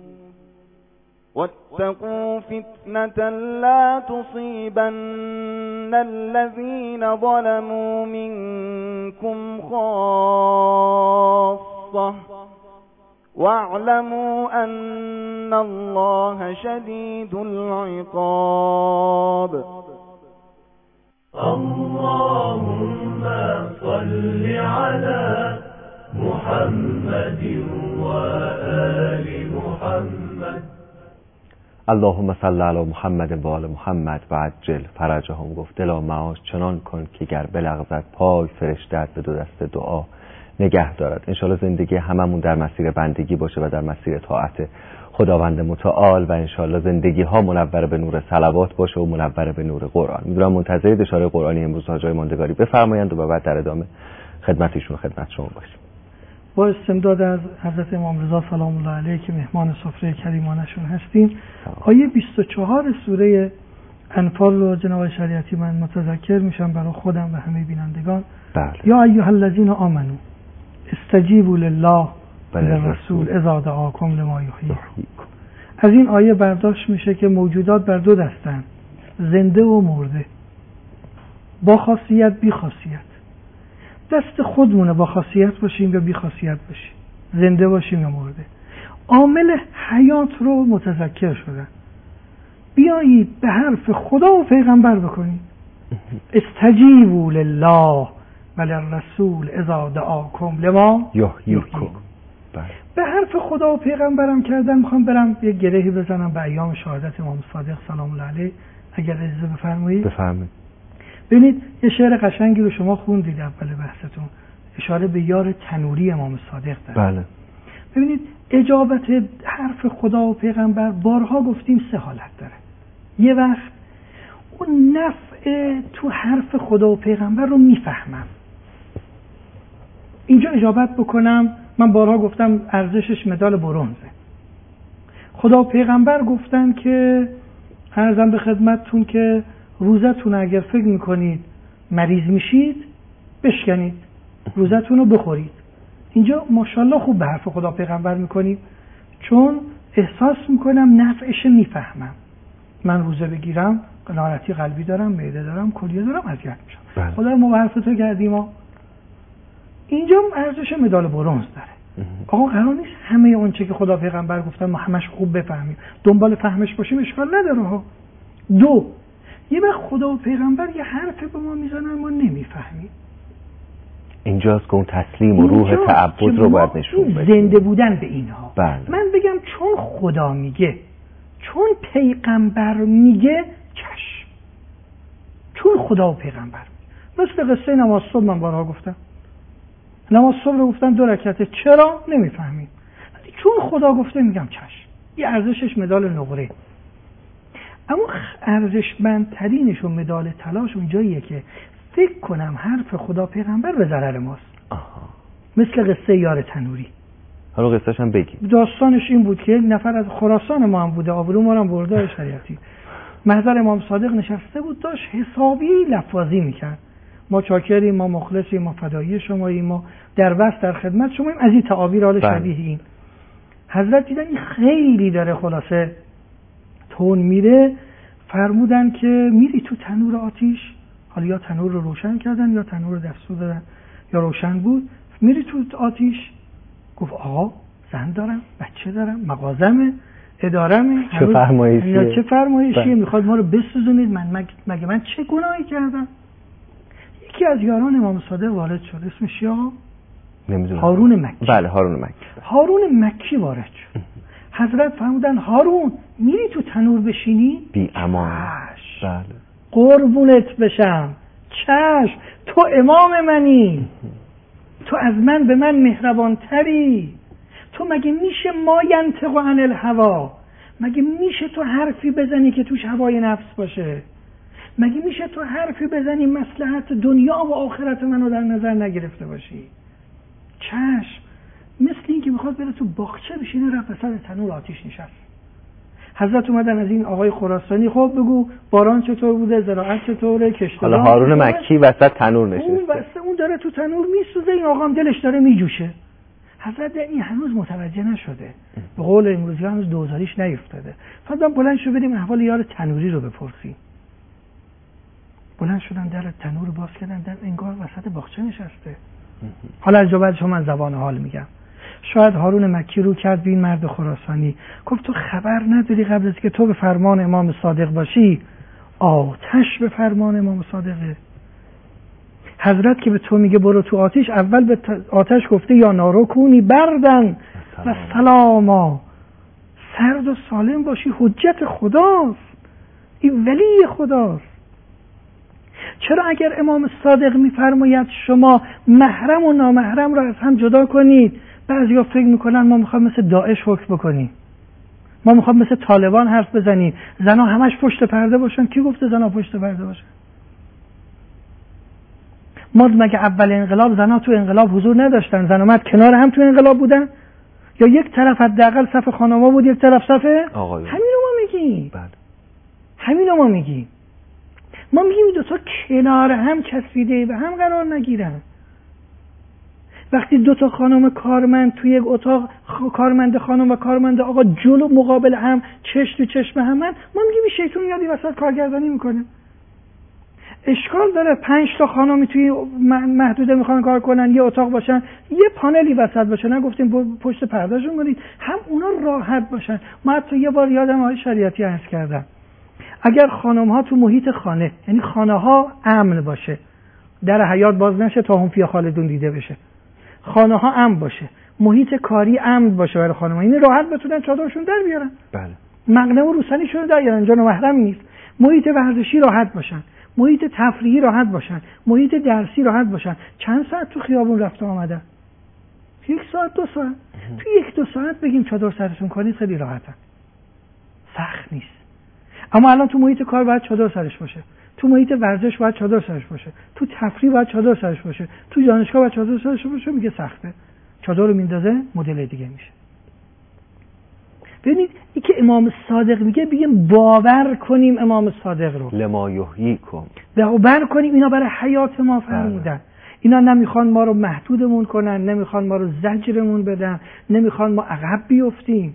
واتقوا فتنة لا تصيبن الذين ظلموا منكم خاصة واعلموا أن الله شديد العقاب. اللهم صل على محمد وآل محمد. اللهم صل علی محمد و آل محمد و عجل فرجهم. گفت دلا معاش چنان کن که گر بلغزد پای فرشتت به دو دست دعا نگه دارد. انشالله زندگی هممون در مسیر بندگی باشه و در مسیر طاعت خداوند متعال و انشالله زندگی ها منور به نور صلوات باشه و منور به نور قرآن. میدونم منتظر اشاره قرآنی امروز ها جای ماندگاری بفرمایند و بعد در ادامه خدمت شما باشیم. با استمداد از حضرت امام رضا سلام الله علیه که مهمان سفره کریمانشون هستیم، آیه 24 سوره انفال رو جناب شریعتی من متذکر میشم برای خودم و همه بینندگان. یا ایها الذین آمنو استجیبوا لله وللرسول اذا دعاکم لما یحییکم. از این آیه برداشت میشه که موجودات بر دو دستن، زنده و مرده، با خاصیت بی خاصیت. دست خودمونه با خاصیت باشیم یا بی خاصیت باشیم، زنده باشیم یا مرده. عامل حیات رو متذکر شدن. بیایید به حرف خدا و پیغمبر بکنید. استجیبوا لله وللرسول اذا دعاکم لما یحییکم. به حرف خدا و پیغمبرم کردن. میخوام برم یه گرهی بزنم به ایام شهادت امام صادق سلام الله علیه، اگر اجازه بفرمایید. ببینید یه شعر قشنگی رو شما خوندید اول بحثتون، اشاره به یار تنوری امام صادق داره. بله. ببینید اجابت حرف خدا و پیغمبر بارها گفتیم سه حالت داره. یه وقت اون نفع تو حرف خدا و پیغمبر رو میفهمم، اینجا اجابت بکنم. من بارها گفتم ارزشش مدال برنزه. خدا و پیغمبر گفتن که عرضم به خدمتتون که روزتون اگر فکر میکنید مریض میشید بشکنید، روزتون رو بخورید. اینجا ماشاءالله خوب به حرف خدا پیغمبر میکنید، چون احساس میکنم نفعش میفهمم. من روزه بگیرم ناراحتی قلبی دارم، معده دارم، کلیه دارم، اذیت میشم. خدا ما به حرف تو کردیم. اینجا ارزش مدال برنز داره. آقا قرار نیست همه اون چه که خدا پیغمبر گفتن ما همش خوب بفهمیم، دنبال فهمش باشیم، اشکال نداره ها. دو، یه وقت خدا و پیغمبر یه حرفی به ما میزنن ما نمیفهمیم. اینجاست که اون تسلیم و روح تعبد رو باید نشون بدیم، زنده بودن به اینها. بله. من بگم چون خدا میگه، چون پیغمبر میگه، چشم. چون خدا و پیغمبر میگه. مثل قصه نماز صبح من بارها گفتم، نماز صبح رو گفتن 2 رکعته، چرا نمیفهمیم؟ چون خدا گفته میگم چشم. یه ارزشش مدال نقره. اما ارزشمندترینش و مدال طلاش اونجاییه که فکر کنم حرف خدا پیغمبر به ضرر ماست. مثل قصه یار تنوری. حالا قصهش هم بگی. داستانش این بود که یک نفر از خراسان ما هم بوده، آبرو ما هم برده شریعتی. محضر امام صادق نشسته بود، داشت حسابی لفاظی میکرد. ما چاکریم، ما مخلصیم، ما فدایی شماییم، ما در وصل در خدمت شماییم، از این تعابیر حال شبیه این. حضرت دیدن این خیلی داره خلاصه تون میره، فرمودن که میری تو تنور آتیش، حالا یا تنور رو روشن کردن یا تنور رو دستور دادن یا روشن بود، میری تو آتیش؟ گفت آقا زن دارم، بچه دارم، مغازمه، ادارمه، چه فرمایشیه؟ چه فرمایشیه؟ میخواد ما رو بسوزونید؟ مگه من چه گناهی کردم؟ یکی از یاران امام صادق وارد شد، اسمش چیه آقا؟ نمیدونم. هارون مکی. بله هارون مکی. هارون مکی وارد شد. حضرت فرمودن هارون میری تو تنور بشینی؟ بی امان. بله. قربونت بشم، چشم، تو امام منی، تو از من به من مهربانتری، تو مگه میشه ما ینطق عن الهوا، مگه میشه تو حرفی بزنی که توش هوای نفس باشه، مگه میشه تو حرفی بزنی مصلحت دنیا و آخرت منو در نظر نگرفته باشی؟ چشم. مثل این که میخواد بره تو باغچه بشینه، رفت سر تنور آتیش نشست. حضرت اومدن از این آقای خراسانی خب بگو باران چطور بوده، زراعت چطوره، کشتزار. حالا هارون مکی وسط تنور نشسته، اون داره تو تنور میسوزه، این آقا هم دلش داره میجوشه. حضرت این هنوز متوجه نشده، به قول امروزی هنوز دوزاریش نیفتاده. فردا بلند شو بریم احوال یار تنوری رو بپرسیم. بلند شدن در تنور باز کردن، در انگار وسط باغچه نشسته. حالا از جواب شما من زبان حال میگم. شاید هارون مکی رو کرد به این مرد خراسانی، گفت تو خبر نداری قبل از که تو به فرمان امام صادق باشی آتش به فرمان امام صادقه. حضرت که به تو میگه برو تو آتش، اول به آتش گفته یا نارو کونی بردن و سلاما، سرد و سالم باشی، حجت خداست، این ولی خداست. چرا اگر امام صادق میفرماید شما محرم و نامحرم را از هم جدا کنید، بعضیا فکر میکنن ما میخوایم مثل داعش حکم بکنیم، ما میخوایم مثل طالبان حرف بزنیم، زنا همش پشت پرده باشن. کی گفته زنا پشت پرده باشن؟ ما مگه اول انقلاب زنا تو انقلاب حضور نداشتن؟ زنا مرد کنار هم تو انقلاب بودن؟ یا یک طرف حداقل صف خانما بود، یک طرف صف آقایون؟ همینو ما میگیم. بله. همینو ما میگیم. ما میگیم دو تا کنار هم چسبیده به هم قرار نگیرن. وقتی دو تا خانم کارمند توی یک اتاق، کارمند خانم و کارمند آقا جلو مقابل هم چشم تو چشم هم، ما میگیم شیطون یادی وسط کارگردانی میکنه. اشکال داره 5 تا خانمی توی محدوده میخوان کار کنن، یه اتاق باشن، یه پانلی وسط باشه، نگفتیم پشت پردهشون کنید، هم اونا راحت باشن. ما حتی یه بار یادم آقای شریعتی عرض کردم، اگر خانم ها تو محیط خانه، یعنی خانه ها امن باشه، در حیاط باز نشه تا هم فی خالدون دیده بشه، خانه ها امن باشه، محیط کاری امن باشه برای خانم ها، یعنی راحت بتونن چادرشون در بیارن، بله، مقنعه و روسنیشون در بیارن، جان و محرمی نیست، محیط ورزشی راحت باشن، محیط تفریحی راحت باشن، محیط درسی راحت باشن. چند ساعت تو خیابون رفته آمدن؟ 1 ساعت 2 ساعت. تو 1-2 ساعت بگیم چادر سرشون کنید خیلی راحتن، سخت نیست. اما الان تو محیط کار باید چادر سرش باشه، تو محیط ورزش باید چادر سرش باشه، تو تفریح باید چادر سرش باشه، تو دانشگاه باید چادر سرش باشه. میگه سخته، چادر رو میندازه مدل دیگه میشه. ببینید این که امام صادق میگه، بگیم باور کنیم امام صادق رو، لما یحییکم، باور کنیم اینا برای حیات ما فرمودن. اینا نمیخوان ما رو محدودمون کنن، نمیخوان ما رو زجرمون بدن، نمیخوان ما عقب بیفتیم.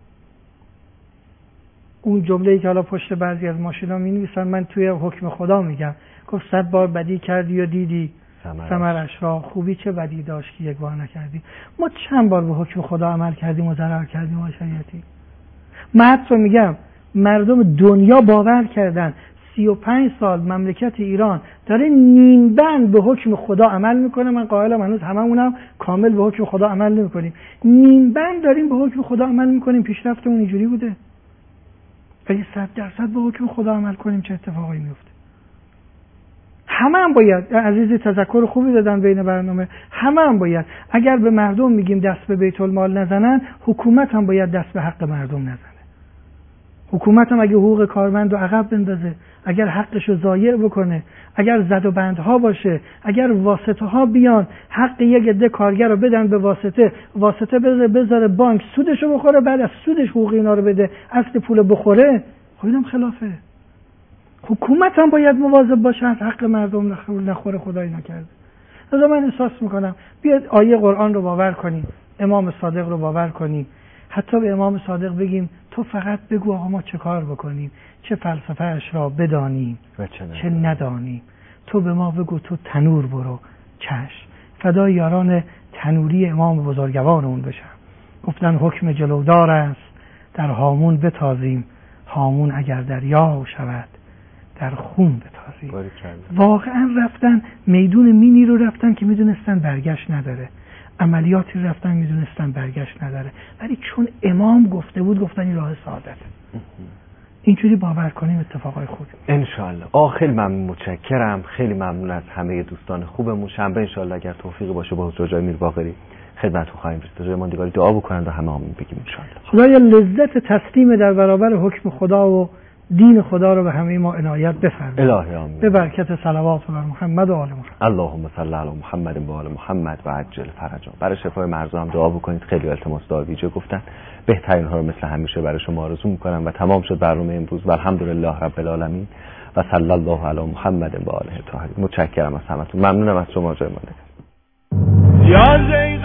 اون جمله‌ای که حالا پشت بعضی از ماشینا می‌نویسن، من توی حکم خدا میگم، گفت 100 بار بدی کردی و دیدی ثمرش را، خوبی چه بدی داشت که یک بار نکردی. ما چند بار به حکم خدا عمل کردیم و ضرر کردیم و شریعتی. من حتی میگم مردم دنیا باور کردن 35 سال مملکت ایران داره نیم بند به حکم خدا عمل میکنه. من قائلم هنوز هممونم کامل به حکم خدا عمل نمیکنیم، نیم بند داریم به حکم خدا عمل میکنیم. پیشرفتمون اینجوری بوده. اگه 100% به حکم خدا عمل کنیم چه اتفاقی میفته؟ همه هم باید، عزیزی تذکر خوبی دادن بین برنامه، همه هم باید، اگر به مردم میگیم دست به بیت المال نزنن، حکومت هم باید دست به حق مردم نزنه. حکومت هم اگه حقوق کارمند رو عقب بندازه، اگر حقش رو ضایع بکنه، اگر زد و بندها باشه، اگر واسطه ها بیان حق یک عده کارگر رو بدن به واسطه بذاره بانک سودش رو بخوره، بعد از سودش حقوق اینا رو بده، اصل پول بخوره، خب اینم خلافه. حکومت هم باید مواظب باشه حق مردم نخوره، خدای نکرده. لذا من احساس میکنم بیاد آیه قرآن رو باور کنیم، امام صادق رو باور کنیم، حتی به امام صادق بگیم تو فقط بگو آقا ما چه کار بکنیم، چه فلسفه اش را بدانیم و چه ندانیم، تو به ما بگو تو تنور برو چشم. فدای یاران تنوری امام بزرگوارمون بشم. گفتن حکم جلودار است در هامون بتازیم، هامون اگر دریا شود در خون بتازیم. واقعا رفتن میدون مینی رو رفتن که میدونستن برگشت نداره، عملیاتی رفتن میدونستن برگشت نداره، ولی چون امام گفته بود گفتن این راه سعادته. اینجوری باور کنیم اتفاقای خوبی انشالله. خیلی ممنون، متشکرم، خیلی ممنون از همه دوستان خوبمون. شنبه انشالله اگر توفیق باشه با حضور جای میر باقری خدمتتون خواهیم رسید. جای ماندگاری دعا بکنند و همه بگیم انشالله. خدایا لذت تسلیم در برابر حکم خدا و دین خدا رو به همه ما عنایت بفرمایید. الهی آمین. به برکت صلوات بر محمد و آل محمد. اللهم صل علی محمد و آل محمد و عجل فرجا. برای شفای مرضا هم دعا بکنید. خیلی التماس دعا ویژه گفتن، بهترین ها رو مثل همیشه برای شما آرزو میکنم و تمام شد برنامه امروز و الحمدلله رب العالمین و صلی الله علی محمد و آله الطاهرین. متشکرم از همتون، ممنونم از شما جای مانده.